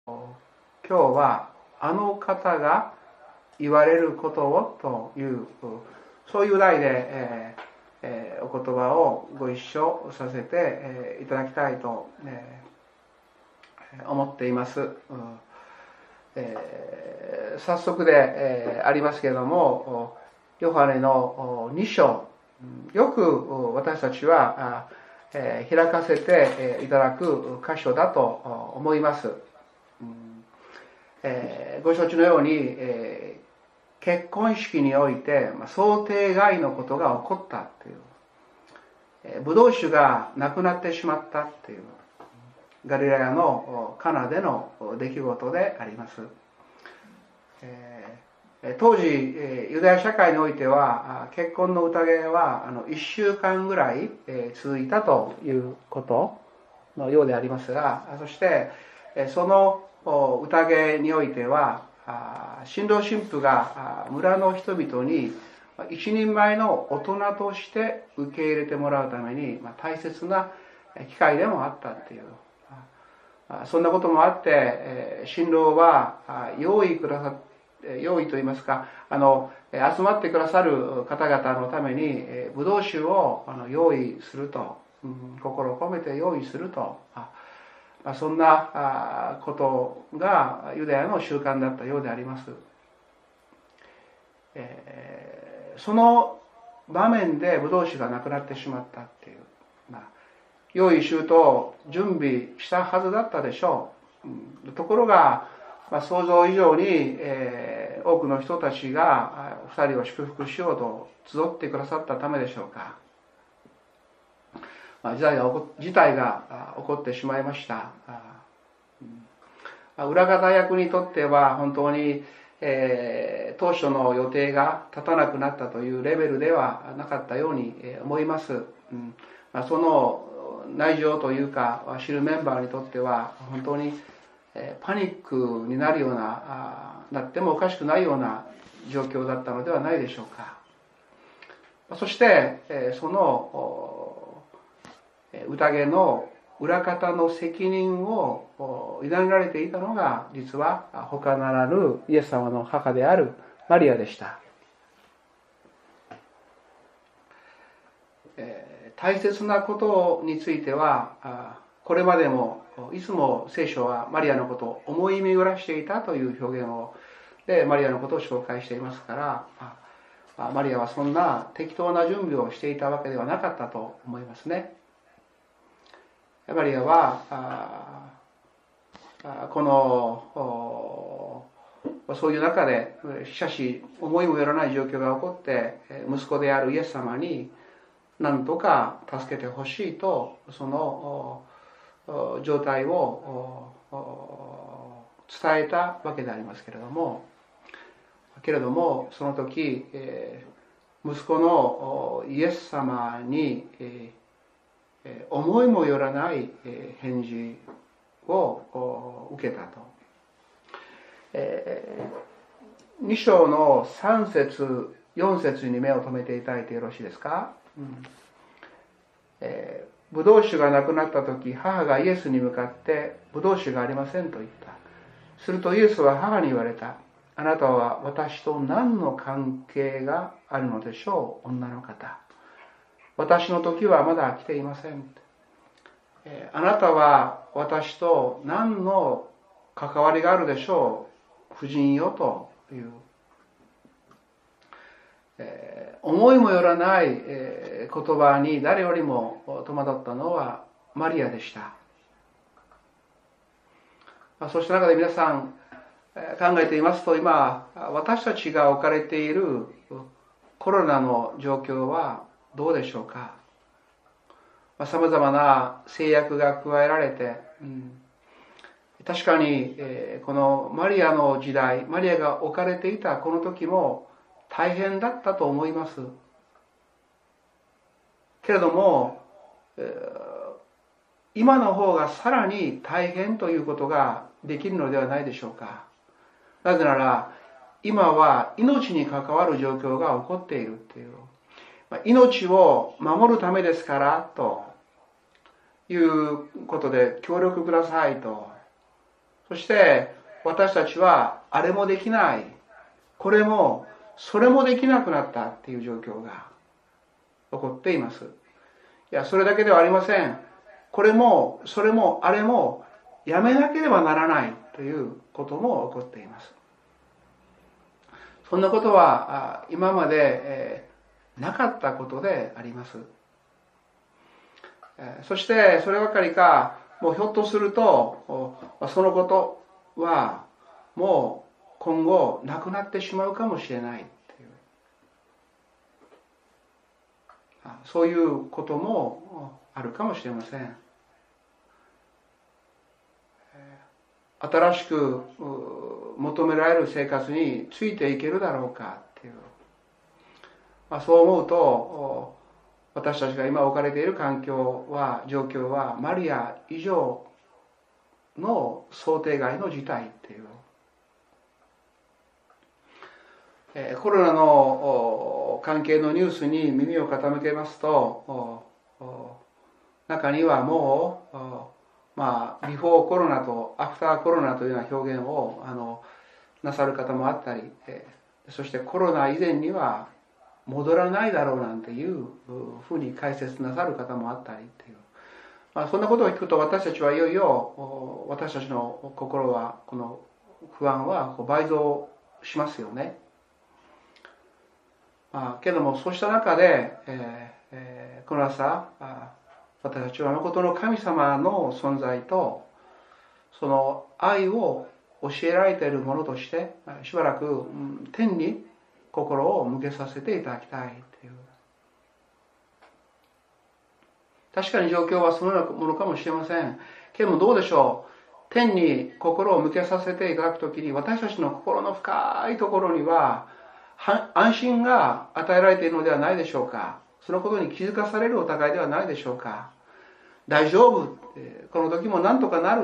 今日はあの方が言われることをというそういう題で、お言葉をご一緒させて、いただきたいと、思っています。早速で、ありますけれども、ヨハネの2章、よく私たちは開かせていただく箇所だと思います。ご承知のように、結婚式において想定外のことが起こったという、ブドウ酒がなくなってしまったというガリラヤのカナでの出来事であります。当時ユダヤ社会においては結婚の宴は1週間ぐらい続いたということのようでありますが、そしてその宴においては新郎新婦が村の人々に一人前の大人として受け入れてもらうために大切な機会でもあったっていう、そんなこともあって新郎は用意といいますか集まってくださる方々のためにブドウ酒を用意すると、心を込めて用意すると、そんなことがユダヤの習慣だったようであります。その場面でブドウ酒がなくなってしまったっていう、用意周到準備したはずだったでしょう。ところが、想像以上に、多くの人たちが2人を祝福しようと集ってくださったためでしょうか。事態が起こってしまいました。裏方役にとっては本当に、当初の予定が立たなくなったというレベルではなかったように思います。その内情というか知るメンバーにとっては本当にパニックになるようななってもおかしくないような状況だったのではないでしょうか。そしてその宴の裏方の責任を委ねられていたのが実は他ならぬイエス様の母であるマリアでした。大切なことについてはこれまでもいつも聖書はマリアのことを思い巡らしていたという表現をでマリアのことを紹介していますから、マリアはそんな適当な準備をしていたわけではなかったと思いますね。マリアはこのそういう中でしかし思いもよらない状況が起こって息子であるイエス様に何とか助けてほしいとその状態を伝えたわけでありますけれどもその時息子のイエス様に思いもよらない返事を受けたと。2章の3節4節に目を留めていただいてよろしいですか。ブドウ酒がなくなった時母がイエスに向かってブドウ酒がありませんと言った。するとイエスは母に言われた。あなたは私と何の関係があるのでしょう、女の方。私の時はまだ来ていません。あなたは私と何の関わりがあるでしょう、夫人よという、思いもよらない、言葉に誰よりも戸惑ったのはマリアでした。そうした中で皆さん考えていますと、今私たちが置かれているコロナの状況はどうでしょうか。さまざまな制約が加えられて、確かにこのマリアの時代、マリアが置かれていたこの時も大変だったと思います。けれども今の方がさらに大変ということができるのではないでしょうか。なぜなら今は命に関わる状況が起こっているという、命を守るためですからということで協力くださいと、 そして私たちはあれもできない、これもそれもできなくなったっていう状況が起こっています。いや、それだけではありません。これもそれもあれもやめなければならないということも起こっています。そんなことは今までなかったことであります。そしてそればかりか、もうひょっとするとそのことはもう今後なくなってしまうかもしれないっていう、そういうこともあるかもしれません。新しく求められる生活についていけるだろうかっていう、そう思うと私たちが今置かれている環境は状況はマリア以上の想定外の事態っていう、コロナの関係のニュースに耳を傾けますと、中にはもうビフォーコロナとアフターコロナというような表現をなさる方もあったり、そしてコロナ以前には戻らないだろうなんていうふうに解説なさる方もあったりっていう、そんなことを聞くと私たちはいよいよ私たちの心はこの不安は倍増しますよね。けどもそうした中で、この朝私たちは誠の神様の存在とその愛を教えられているものとしてしばらく天に心を向けさせていただきたいという、確かに状況はそのようなものかもしれませんけれども、どうでしょう、天に心を向けさせていただくときに私たちの心の深いところには安心が与えられているのではないでしょうか。そのことに気づかされるお互いではないでしょうか。大丈夫って、この時も何とかなるって。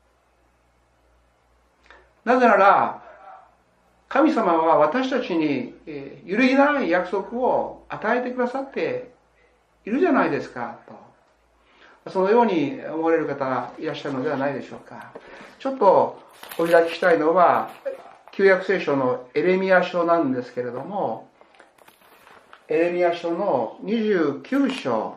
なぜなら神様は私たちに揺るぎない約束を与えてくださっているじゃないですかと、そのように思われる方がいらっしゃるのではないでしょうか。ちょっとお開きしたいのは旧約聖書のエレミヤ書なんですけれども、エレミヤ書の29章、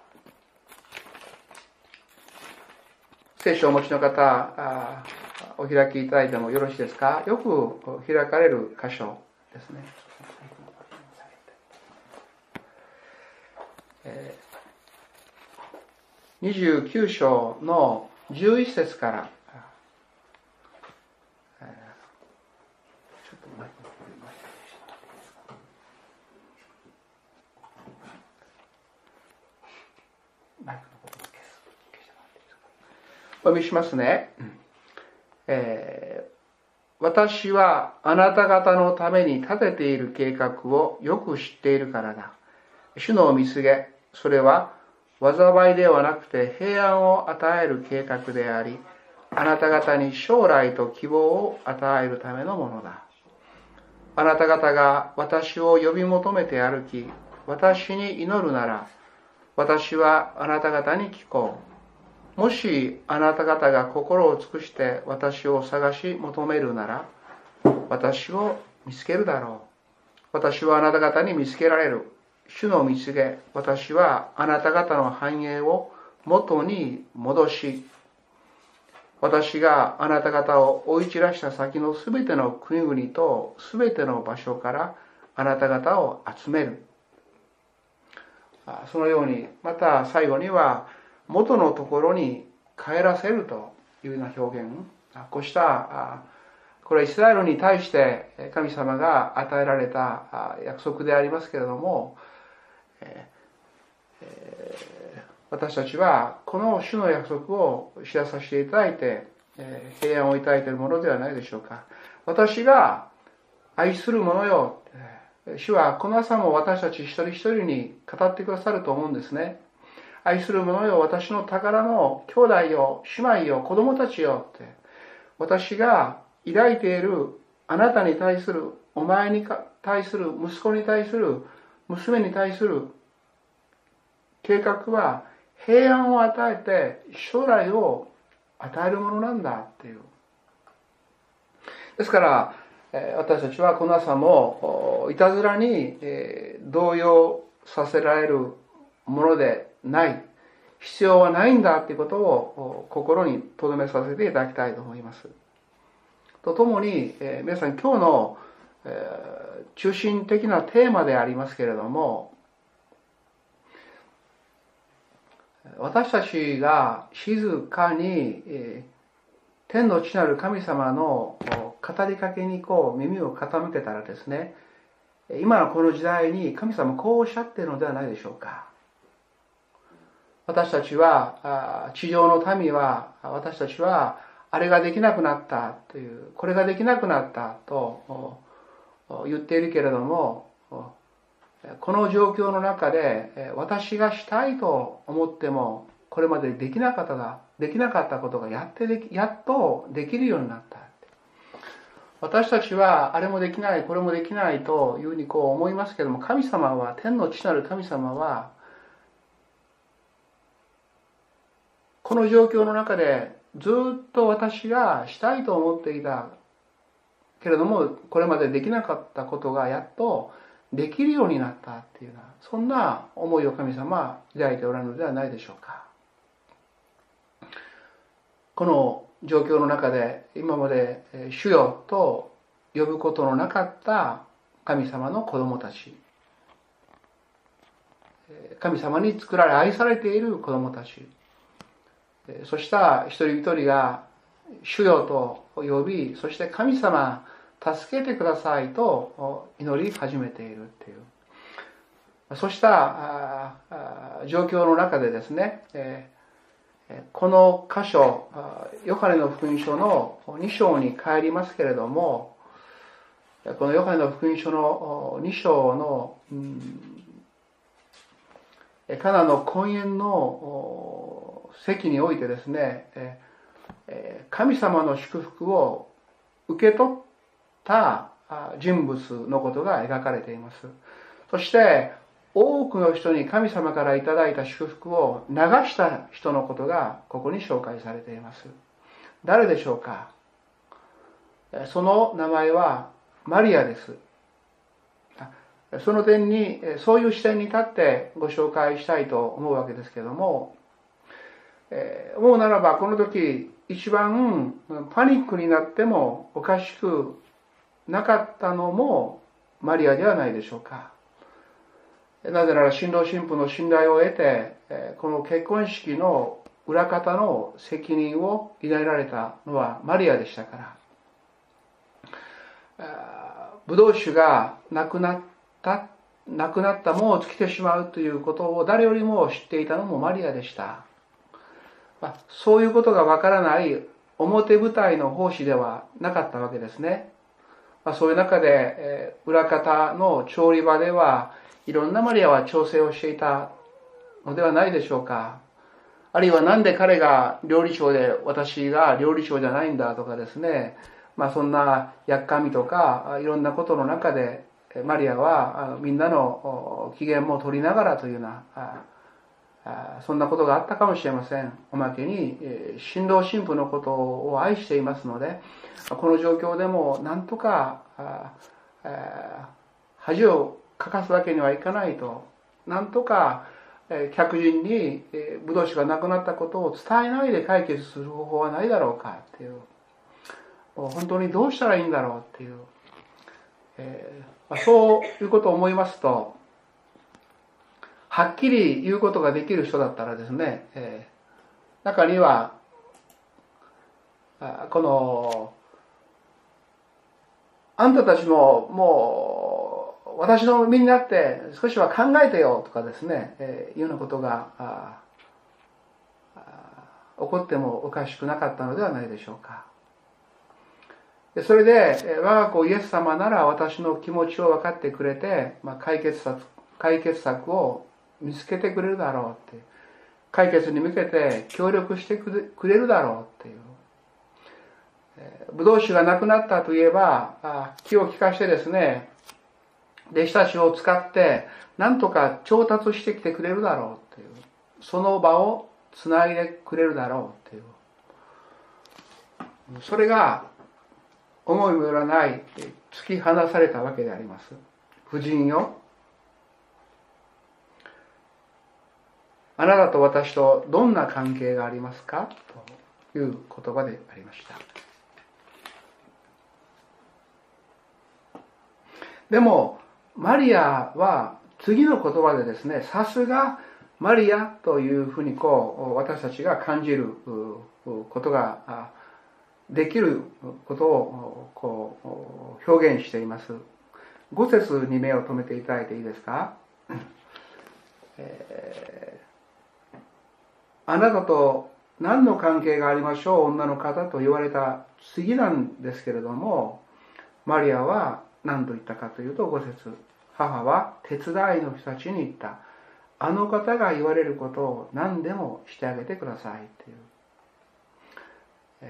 聖書をお持ちの方お開きいただいてもよろしいですか。よく開かれる箇所ですね。29章の11節からお読みしますね。私はあなた方のために立てている計画をよく知っているからだ。主の見告げ、それは災いではなくて平安を与える計画であり、あなた方に将来と希望を与えるためのものだ。あなた方が私を呼び求めて歩き、私に祈るなら、私はあなた方に聞こう。もしあなた方が心を尽くして私を探し求めるなら、私を見つけるだろう。私はあなた方に見つけられる。主の見告げ、私はあなた方の繁栄を元に戻し、私があなた方を追い散らした先のすべての国々とすべての場所からあなた方を集める。そのように、また最後には元のところに帰らせるというような表現、こうしたこれはイスラエルに対して神様が与えられた約束でありますけれども、私たちはこの主の約束を知らさせていただいて平安をいただいているものではないでしょうか。私が愛する者よ、主はこの朝も私たち一人一人に語ってくださると思うんですね。愛する者よ、私の宝の兄弟よ、姉妹よ、子供たちよって、私が抱いているあなたに対する、お前に対する、息子に対する、娘に対する計画は平安を与えて将来を与えるものなんだっていう、 ですから、私たちはこの朝もいたずらに動揺させられるものでない、必要はないんだということを心に留めさせていただきたいと思います。とともに、皆さん今日の中心的なテーマでありますけれども、私たちが静かに天の父なる神様の語りかけに耳を傾けたらですね、今のこの時代に神様こうおっしゃっているのではないでしょうか。私たちは、地上の民は、私たちはあれができなくなったという、これができなくなったと言っているけれども、この状況の中で私がしたいと思ってもこれまでできなかったことがやっとできるようになった。私たちはあれもできない、これもできないというふうに思いますけれども、神様は、天の父なる神様は、この状況の中でずっと私がしたいと思っていたけれどもこれまでできなかったことがやっとできるようになったっていうような、そんな思いを神様は抱いておられるのではないでしょうか。この状況の中で今まで主よと呼ぶことのなかった神様の子供たち、神様に作られ愛されている子供たち、そした一人一人が主よと呼び、そして神様助けてくださいと祈り始めているっていう、そうした状況の中でですね、この箇所、ヨハネの福音書の2章に帰りますけれども、このヨハネの福音書の2章のカナの婚宴の席においてですね、神様の祝福を受け取った人物のことが描かれています。そして多くの人に神様からいただいた祝福を流した人のことがここに紹介されています。誰でしょうか。その名前はマリアです。その点に、そういう視点に立ってご紹介したいと思うわけですけれども、思うならばこの時一番パニックになってもおかしくなかったのもマリアではないでしょうか。なぜなら新郎新婦の信頼を得てこの結婚式の裏方の責任を委ねられたのはマリアでしたから。ブドウ酒がなくなったもう尽きてしまうということを誰よりも知っていたのもマリアでした。そういうことがわからない表舞台の奉仕ではなかったわけですね。そういう中で裏方の調理場ではいろんなマリアは調整をしていたのではないでしょうか。あるいはなんで彼が料理長で私が料理長じゃないんだとかですね、そんなやっかみとかいろんなことの中でマリアはみんなの機嫌も取りながらというようなそんなことがあったかもしれません。おまけに新郎新婦のことを愛していますので、この状況でもなんとか恥をかかすわけにはいかないと、なんとか客人にブドウ酒がなくなったことを伝えないで解決する方法はないだろうかっていう、本当にどうしたらいいんだろうっていう、そういうことを思いますと、はっきり言うことができる人だったらですね、中にはこのあんたたちももう私の身になって少しは考えてよとかですね、いうようなことが起こってもおかしくなかったのではないでしょうか。それで我が子イエス様なら私の気持ちを分かってくれて、解決策を見つけてくれるだろうって、解決に向けて協力してくれるだろうっていう。ブドウ酒がなくなったといえば気を利かしてですね、弟子たちを使って何とか調達してきてくれるだろうっていう、その場をつないでくれるだろうっていう、それが思いもよらない突き放されたわけであります。夫人よ、あなたと私とどんな関係がありますかという言葉でありました。でもマリアは次の言葉でですね、さすがマリアというふうに私たちが感じることができることを表現しています。5節に目を留めていただいていいですか。あなたと何の関係がありましょう、女の方と言われた次なんですけれども、マリアは何と言ったかというと、5節、母は手伝いの人たちに言った。あの方が言われることを何でもしてあげてくださいっていう。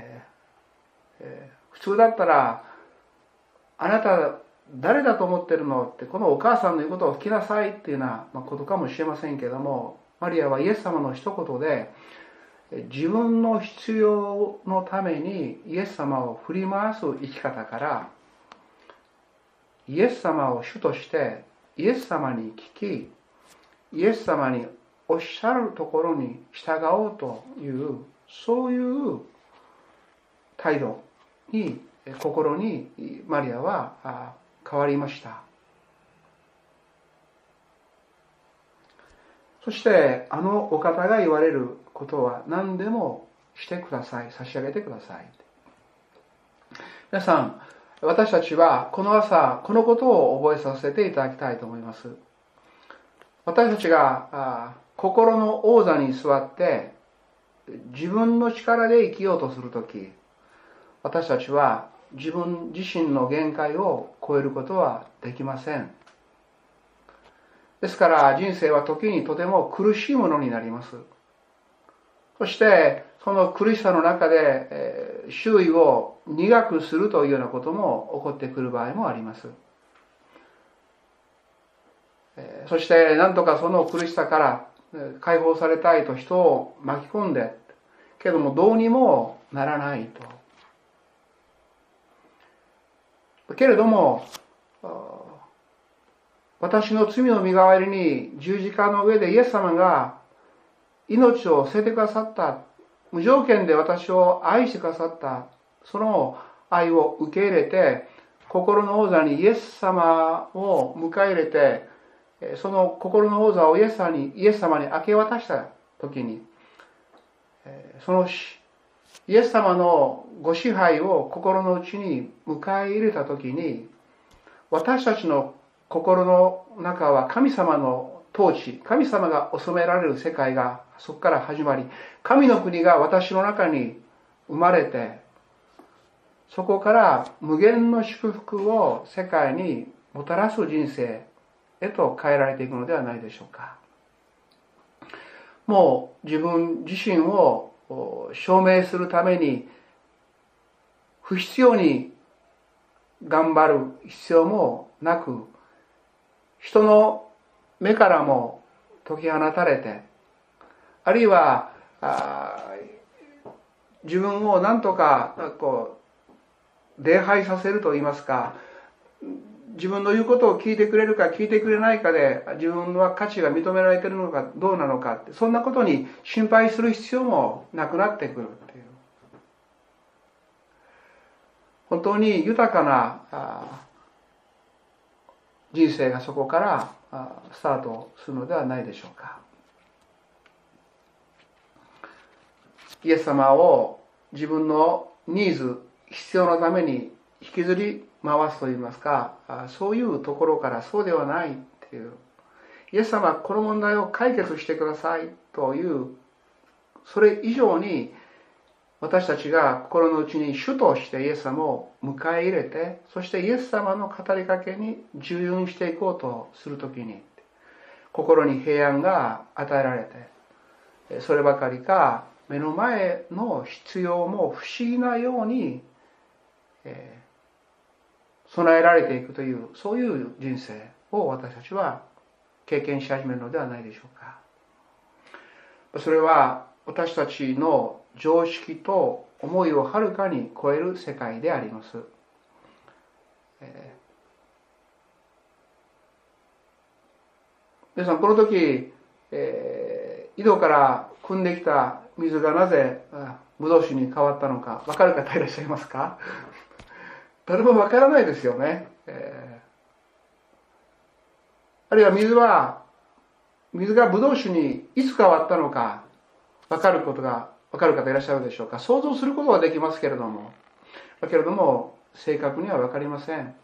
普通だったら、あなた誰だと思ってるのって、このお母さんの言うことを聞きなさいっていうようなことかもしれませんけども、マリアはイエス様の一言で自分の必要のためにイエス様を振り回す生き方から、イエス様を主としてイエス様に聞き、イエス様におっしゃるところに従おうという、そういう態度に、心にマリアは変わりました。そしてあのお方が言われることは何でもしてください、差し上げてください。皆さん、私たちはこの朝このことを覚えさせていただきたいと思います。私たちが心の王座に座って自分の力で生きようとするとき、私たちは自分自身の限界を超えることはできません。ですから人生は時にとても苦しいものになります。そしてその苦しさの中で周囲を苦くするというようなことも起こってくる場合もあります。そして何とかその苦しさから解放されたいと人を巻き込んで、けどもどうにもならないと。けれども私の罪の身代わりに十字架の上でイエス様が命を捨ててくださった、無条件で私を愛してくださった、その愛を受け入れて、心の王座にイエス様を迎え入れて、その心の王座をイエス様に明け渡した時に、そのイエス様のご支配を心の内に迎え入れた時に、私たちの心の中は神様の統治、神様が治められる世界がそこから始まり、神の国が私の中に生まれて、そこから無限の祝福を世界にもたらす人生へと変えられていくのではないでしょうか。もう自分自身を証明するために不必要に頑張る必要もなく、人の目からも解き放たれて、あるいは自分を何とか礼拝させるといいますか、自分の言うことを聞いてくれるか聞いてくれないかで自分は価値が認められているのかどうなのかって、そんなことに心配する必要もなくなってくるっていう、本当に豊かな人生がそこからスタートするのではないでしょうか。イエス様を自分のニーズ、必要のために引きずり回すといいますか、そういうところからそうではないっていう、イエス様はこの問題を解決してくださいという、それ以上に私たちが心の内に主としてイエス様を迎え入れて、そしてイエス様の語りかけに従順していこうとするときに、心に平安が与えられて、そればかりか目の前の必要も不思議なように備えられていくという、そういう人生を私たちは経験し始めるのではないでしょうか。それは私たちの常識と思いをはるかに超える世界であります。 皆さんこの時、井戸から汲んできた水がなぜブドウ酒に変わったのか分かる方いらっしゃいますか？誰も分からないですよね。あるいは水がブドウ酒にいつ変わったのか分かる方いらっしゃるでしょうか？想像することはできますけれども正確には分かりません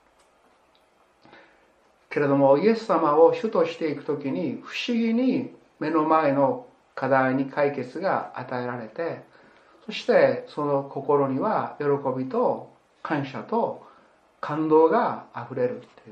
けれども、イエス様を主としていくときに不思議に目の前の課題に解決が与えられて、そしてその心には喜びと感謝と感動があふれるっていう、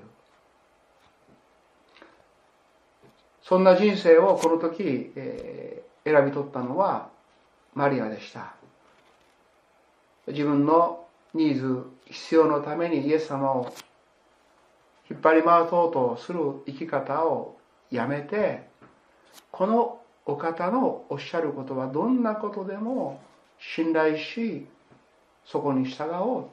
そんな人生をこの時、選び取ったのはマリアでした。自分のニーズ、必要のためにイエス様を引っ張り回そうとする生き方をやめて、このお方のおっしゃることはどんなことでも信頼し、そこに従お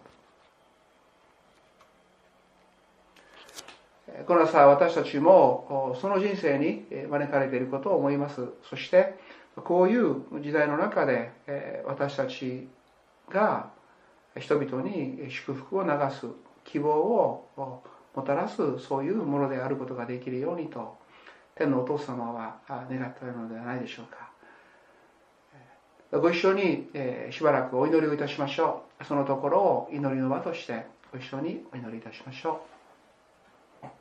う。この朝私たちもその人生に招かれていることを思います。そしてこういう時代の中で私たちが人々に祝福を流す、希望をもたらす、そういうものであることができるようにと天のお父様は願っているのではないでしょうか。ご一緒にしばらくお祈りをいたしましょう。そのところを祈りの場としてご一緒にお祈りいたしましょう。